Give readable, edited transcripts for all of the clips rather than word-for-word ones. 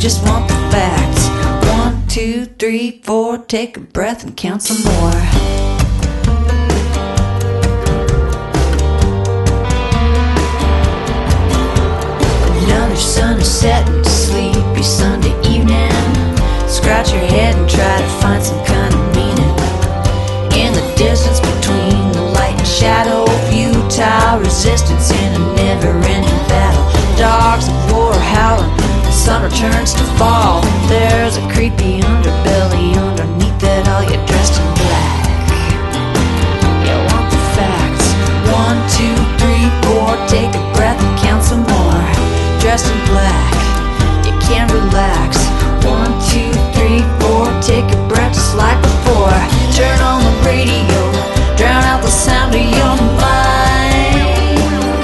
just want the facts. 1, 2, 3, 4, take a breath and count some more. Another sun is setting to sleepy Sunday evening. Scratch your head and try to find some kind of meaning in the distance between the light and shadow. Futile resistance in a never-ending battle. Dogs of war howling, the sun returns to fall. There's a creepy underbelly underneath it all. You're dressed in black. You want the facts. 1, 2, 3, 4, take a breath and count some more. Dressed in black, you can't relax. 1, 2, 3, 4, take a breath just like before. Turn on the radio, drown out the sound of your mind.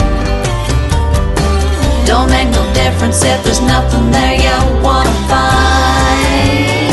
Don't make no difference if there's nothing there you wanna find.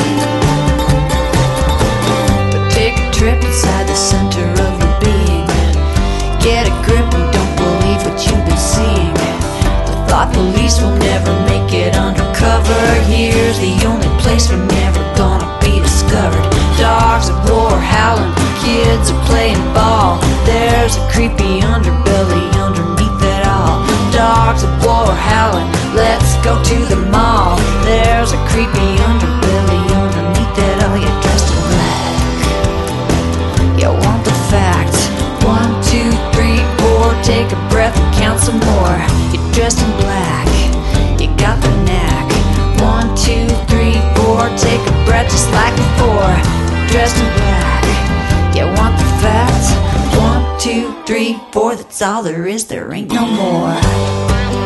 But take a trip inside the center of your being. Get a grip and don't believe what you've been seeing. Thought police will never make it undercover. Here's the only place we're never gonna be discovered. Dogs of war howling, kids are playing ball. There's a creepy underbelly underneath it all. Dogs of war howling, let's go to the mall. There's a creepy underbelly underneath it all. You're dressed in black. You want the facts. 1, 2, 3, 4, take a breath and count some more. You're dressed in black, you got the knack. 1, 2, 3, 4, take a breath just like before. You're dressed in black, you want the facts. 1, 2, 3, 4, that's all there is, there ain't no more.